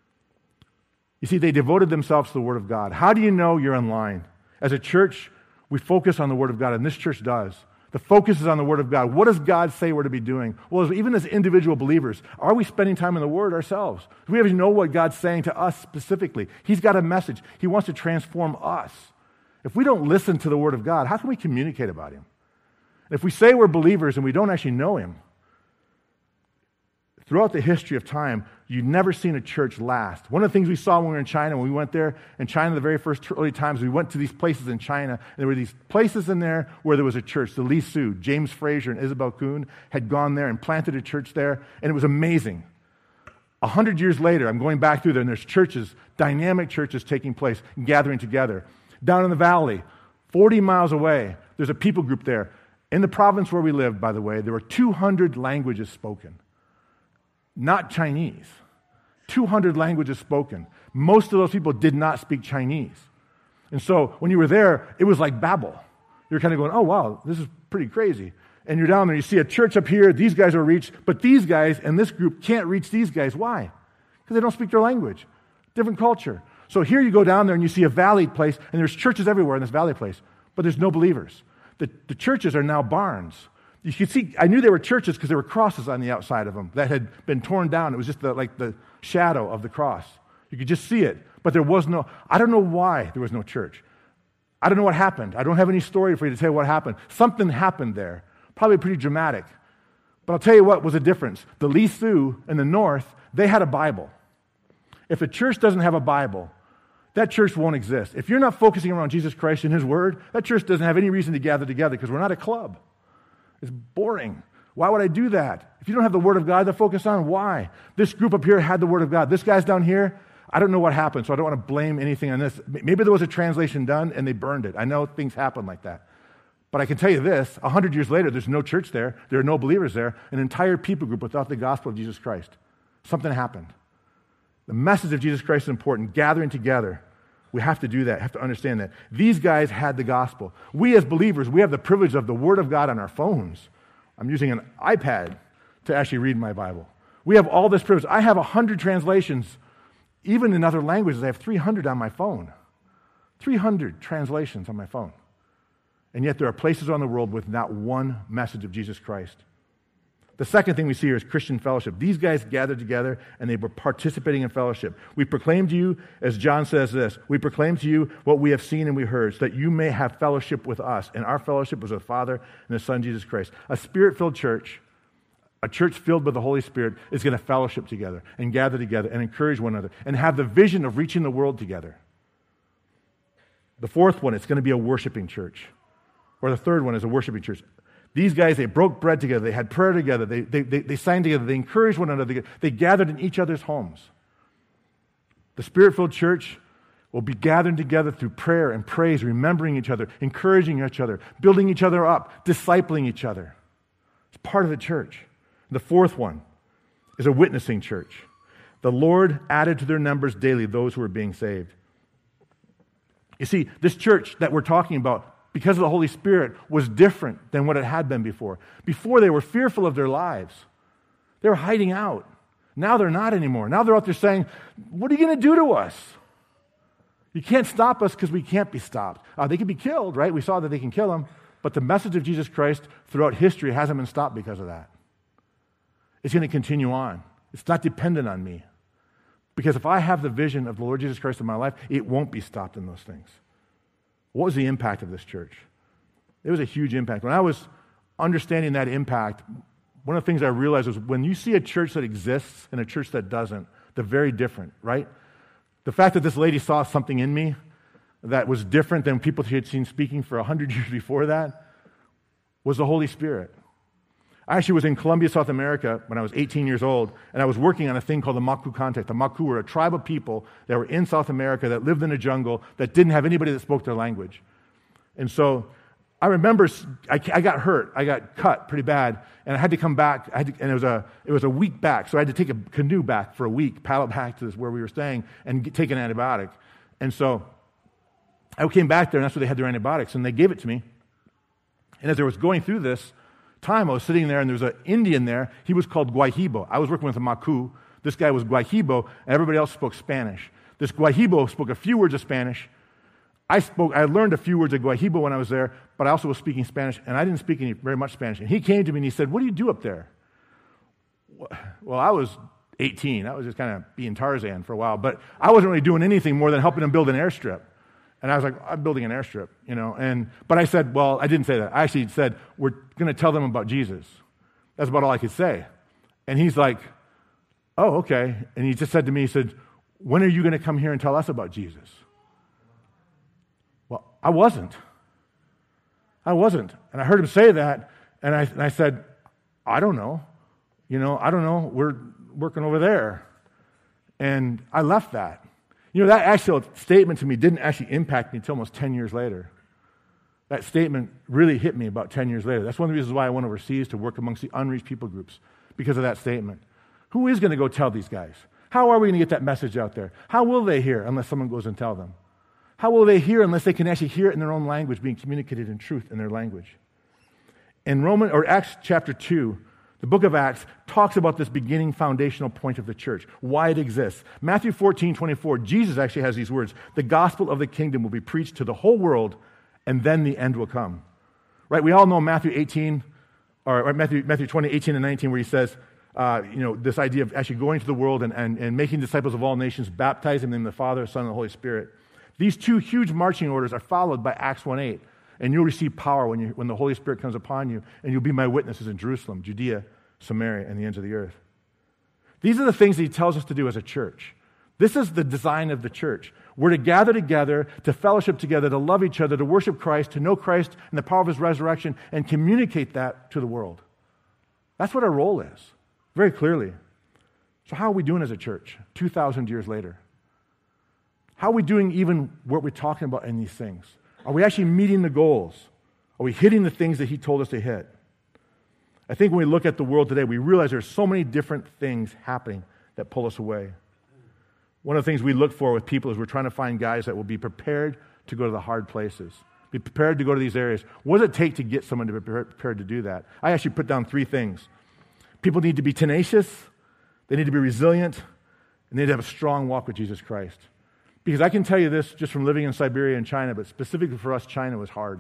You see, they devoted themselves to the Word of God. How do you know you're in line? As a church, we focus on the Word of God, and this church does. The focus is on the Word of God. What does God say we're to be doing? Well, even as individual believers, are we spending time in the Word ourselves? Do we even know what God's saying to us specifically? He's got a message. He wants to transform us. If we don't listen to the Word of God, how can we communicate about Him? And if we say we're believers and we don't actually know Him, throughout the history of time, you've never seen a church last. One of the things we saw when we were in China, when we went there, in China, the very first early times, we went to these places in China, and there were these places in there where there was a church. The Li Su, James Fraser and Isabel Kuhn had gone there and planted a church there, and it was amazing. A hundred years later, I'm going back through there, and there's churches, dynamic churches taking place, gathering together. Down in the valley, forty miles away, there's a people group there. In the province where we lived, by the way, there were two hundred languages spoken. not Chinese. two hundred languages spoken. Most of those people did not speak Chinese. And so when you were there, it was like Babel. You're kind of going, oh, wow, this is pretty crazy. And you're down there, you see a church up here, these guys are reached, but these guys and this group can't reach these guys. Why? Because they don't speak their language. Different culture. So here you go down there and you see a valley place, and there's churches everywhere in this valley place, but there's no believers. The, the churches are now barns. You can see, I knew they were churches because there were crosses on the outside of them that had been torn down. It was just the, like the shadow of the cross. You could just see it, but there was no, I don't know why there was no church. I don't know what happened. I don't have any story for you to tell you what happened. Something happened there, probably pretty dramatic. But I'll tell you what was the difference. The Li Su in the north, they had a Bible. If a church doesn't have a Bible, that church won't exist. If you're not focusing around Jesus Christ and His Word, that church doesn't have any reason to gather together because we're not a club. It's boring. Why would I do that? If you don't have the Word of God to focus on, why? This group up here had the Word of God. This guy's down here, I don't know what happened, so I don't want to blame anything on this. Maybe there was a translation done and they burned it. I know things happen like that. But I can tell you this, a hundred years later, there's no church there. There are no believers there. An entire people group without the gospel of Jesus Christ. Something happened. The message of Jesus Christ is important. Gathering together. We have to do that, have to understand that. These guys had the gospel. We as believers, we have the privilege of the Word of God on our phones. I'm using an iPad to actually read my Bible. We have all this privilege. I have one hundred translations, even in other languages. I have three hundred on my phone. three hundred translations on my phone. And yet there are places on the world with not one message of Jesus Christ. The second thing we see here is Christian fellowship. These guys gathered together and they were participating in fellowship. We proclaim to you, as John says this, we proclaim to you what we have seen and we heard, so that you may have fellowship with us. And our fellowship was with the Father and the Son, Jesus Christ. A Spirit-filled church, a church filled with the Holy Spirit, is going to fellowship together and gather together and encourage one another and have the vision of reaching the world together. The fourth one, it's going to be a worshiping church. Or the third one is a worshiping church. These guys, they broke bread together. They had prayer together. They, they, they, they sang together. They encouraged one another. They, they gathered in each other's homes. The Spirit-filled church will be gathering together through prayer and praise, remembering each other, encouraging each other, building each other up, discipling each other. It's part of the church. The fourth one is a witnessing church. The Lord added to their numbers daily those who were being saved. You see, this church that we're talking about, because of the Holy Spirit, was different than what it had been before. Before, they were fearful of their lives. They were hiding out. Now they're not anymore. Now they're out there saying, what are you going to do to us? You can't stop us because we can't be stopped. Uh, they can be killed, right? We saw that they can kill them. But the message of Jesus Christ throughout history hasn't been stopped because of that. It's going to continue on. It's not dependent on me. Because if I have the vision of the Lord Jesus Christ in my life, it won't be stopped in those things. What was the impact of this church? It was a huge impact. When I was understanding that impact, one of the things I realized was when you see a church that exists and a church that doesn't, they're very different, right? The fact that this lady saw something in me that was different than people she had seen speaking for a hundred years before that was the Holy Spirit. I actually was in Colombia, South America when I was eighteen years old, and I was working on a thing called the Macu Contact. The Macu were a tribe of people that were in South America that lived in a jungle that didn't have anybody that spoke their language. And so I remember I, I got hurt. I got cut pretty bad, and I had to come back, I had to, and it was, a, it was a week back, so I had to take a canoe back for a week, paddle back to this, where we were staying, and get, take an antibiotic. And so I came back there, and that's where they had their antibiotics, and they gave it to me. And as I was going through this time, I was sitting there, and there was an Indian there. He was called Guahibo. I was working with a Macu. This guy was Guahibo, and everybody else spoke Spanish. This Guahibo spoke a few words of Spanish. I spoke. I learned a few words of Guahibo when I was there, but I also was speaking Spanish, and I didn't speak any very much Spanish. And he came to me and he said, "What do you do up there?" Well, I was eighteen. I was just kind of being Tarzan for a while, but I wasn't really doing anything more than helping him build an airstrip. And I was like, I'm building an airstrip, you know. And but I said, well, I didn't say that. I actually said, we're going to tell them about Jesus. That's about all I could say. And he's like, oh, okay. And he just said to me, he said, when are you going to come here and tell us about Jesus? Well, I wasn't. I wasn't. And I heard him say that, and I, and I said, I don't know. You know, I don't know. We're working over there. And I left that. You know, that actual statement to me didn't actually impact me until almost ten years later. That statement really hit me about ten years later. That's one of the reasons why I went overseas to work amongst the unreached people groups, because of that statement. Who is going to go tell these guys? How are we going to get that message out there? How will they hear unless someone goes and tell them? How will they hear unless they can actually hear it in their own language, being communicated in truth in their language? In Roman or Acts chapter two, the book of Acts talks about this beginning foundational point of the church, why it exists. Matthew fourteen twenty-four, Jesus actually has these words, the gospel of the kingdom will be preached to the whole world, and then the end will come. Right? We all know Matthew eighteen, or, or Matthew, Matthew twenty, eighteen and nineteen, where he says, uh, you know, this idea of actually going to the world and, and, and making disciples of all nations, baptizing them in the Father, Son, and the Holy Spirit. These two huge marching orders are followed by Acts one eight. And you'll receive power when, you, when the Holy Spirit comes upon you, and you'll be my witnesses in Jerusalem, Judea, Samaria, and the ends of the earth. These are the things that he tells us to do as a church. This is the design of the church. We're to gather together, to fellowship together, to love each other, to worship Christ, to know Christ and the power of his resurrection, and communicate that to the world. That's what our role is, very clearly. So how are we doing as a church, two thousand years later? How are we doing even what we're talking about in these things? Are we actually meeting the goals? Are we hitting the things that he told us to hit? I think when we look at the world today, we realize there's so many different things happening that pull us away. One of the things we look for with people is we're trying to find guys that will be prepared to go to the hard places, be prepared to go to these areas. What does it take to get someone to be prepared to do that? I actually put down three things. People need to be tenacious, they need to be resilient, and they need to have a strong walk with Jesus Christ. Because I can tell you this just from living in Siberia and China, but specifically for us, China was hard.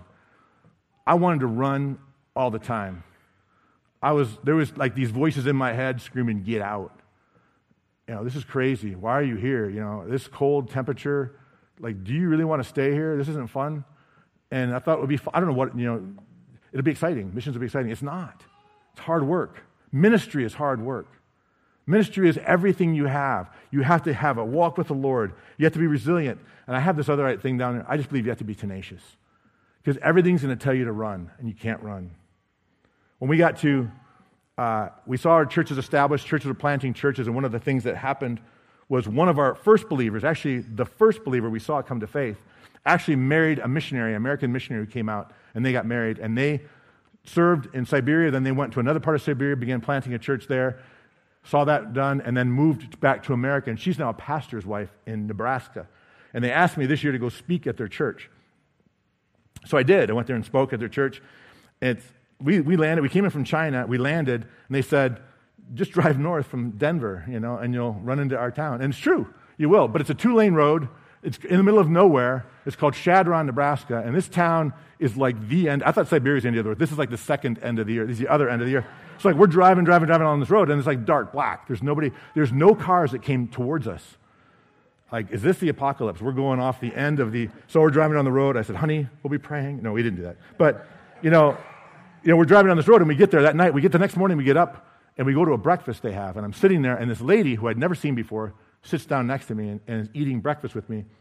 I wanted to run all the time. I was there was like these voices in my head screaming, "Get out! You know, this is crazy. Why are you here? You know, this cold temperature. Like, do you really want to stay here? This isn't fun." And I thought it would be fun. I don't know what, you know, it'll be exciting. Missions will be exciting. It's not. It's hard work. Ministry is hard work. Ministry is everything you have. You have to have a walk with the Lord. You have to be resilient. And I have this other thing down there. I just believe you have to be tenacious. Because everything's going to tell you to run, and you can't run. When we got to, uh, we saw our churches established, churches were planting churches, and one of the things that happened was one of our first believers, actually the first believer we saw come to faith, actually married a missionary, an American missionary who came out, and they got married, and they served in Siberia, then they went to another part of Siberia, began planting a church there, saw that done, and then moved back to America, and she's now a pastor's wife in Nebraska. And they asked me this year to go speak at their church. So I did. I went there and spoke at their church. It's, we, we landed, we came in from China, we landed, and they said, just drive north from Denver, you know, and you'll run into our town. And it's true, you will, but it's a two-lane road. It's in the middle of nowhere. It's called Shadron, Nebraska, and this town is like the end. I thought Siberia was the end of the year. This is like the second end of the year. This is the other end of the year. It's like we're driving, driving, driving on this road, and it's like dark black. There's nobody, there's no cars that came towards us. Like, is this the apocalypse? We're going off the end of the, so we're driving on the road. I said, honey, we'll be praying. No, we didn't do that. But, you know, you know, we're driving on this road, and we get there that night. We get the next morning, we get up, and we go to a breakfast they have. And I'm sitting there, and this lady who I'd never seen before sits down next to me and, and is eating breakfast with me.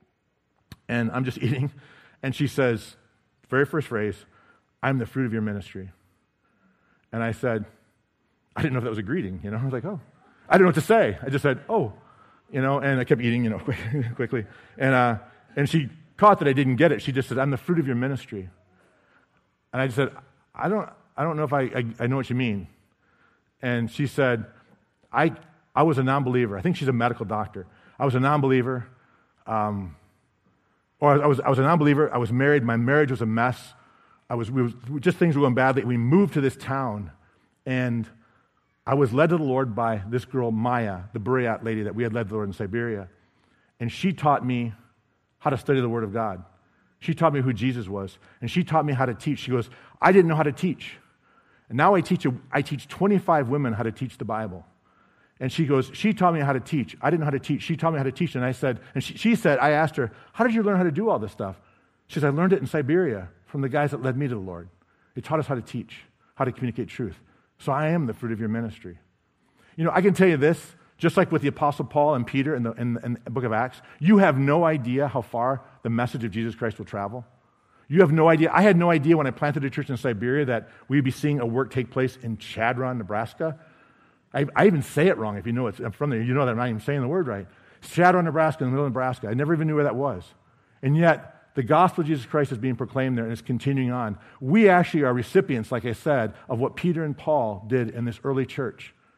And I'm just eating. And she says, very first phrase, I'm the fruit of your ministry. And I said, I didn't know if that was a greeting, you know. I was like, oh. I didn't know what to say. I just said, oh, you know, and I kept eating, you know, quickly. And uh, and she caught that I didn't get it. She just said, I'm the fruit of your ministry. And I just said, I don't I don't know if I, I, I know what you mean. And she said, I I was a non-believer. I think she's a medical doctor. I was a non-believer. Um, or I was I was a non-believer. I was married. My marriage was a mess. I was, we was just things were going badly. We moved to this town, and I was led to the Lord by this girl, Maya, the Buryat lady that we had led to the Lord in Siberia. And she taught me how to study the Word of God. She taught me who Jesus was, and she taught me how to teach. She goes, I didn't know how to teach. And now I teach, a, I teach twenty-five women how to teach the Bible. And she goes, she taught me how to teach. I didn't know how to teach. She taught me how to teach. And I said, and she, she said, I asked her, how did you learn how to do all this stuff? She said, I learned it in Siberia from the guys that led me to the Lord. They taught us how to teach, how to communicate truth. So I am the fruit of your ministry. You know, I can tell you this, just like with the Apostle Paul and Peter in the, in, in the book of Acts, you have no idea how far the message of Jesus Christ will travel. You have no idea. I had no idea when I planted a church in Siberia that we'd be seeing a work take place in Shadron, Nebraska. I, I even say it wrong if you know it's I'm from there. You know that I'm not even saying the word right. Shadron, Nebraska, in the middle of Nebraska. I never even knew where that was. And yet, the gospel of Jesus Christ is being proclaimed there, and it's continuing on. We actually are recipients, like I said, of what Peter and Paul did in this early church.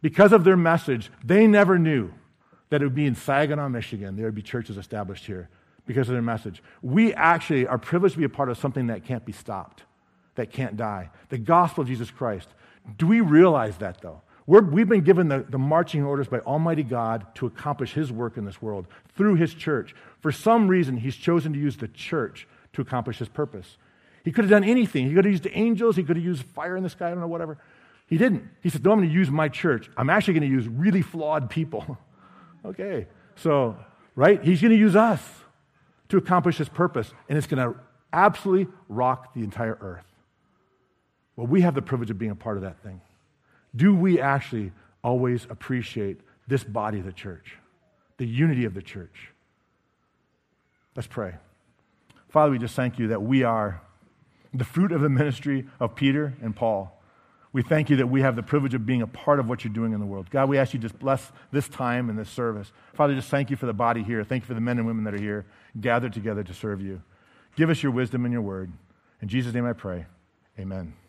Because of their message, they never knew that it would be in Saginaw, Michigan. There would be churches established here because of their message. We actually are privileged to be a part of something that can't be stopped, that can't die. The gospel of Jesus Christ. Do we realize that, though? We're, we've been given the, the marching orders by Almighty God to accomplish His work in this world through His church. For some reason, He's chosen to use the church to accomplish His purpose. He could have done anything. He could have used the angels. He could have used fire in the sky. I don't know, whatever. He didn't. He said, no, I'm going to use my church. I'm actually going to use really flawed people. Okay. So, right? He's going to use us to accomplish His purpose, and it's going to absolutely rock the entire earth. Well, we have the privilege of being a part of that thing. Do we actually always appreciate this body of the church, the unity of the church? Let's pray. Father, we just thank you that we are the fruit of the ministry of Peter and Paul. We thank you that we have the privilege of being a part of what you're doing in the world. God, we ask you to just bless this time and this service. Father, just thank you for the body here. Thank you for the men and women that are here, gathered together to serve you. Give us your wisdom and your word. In Jesus' name I pray. Amen.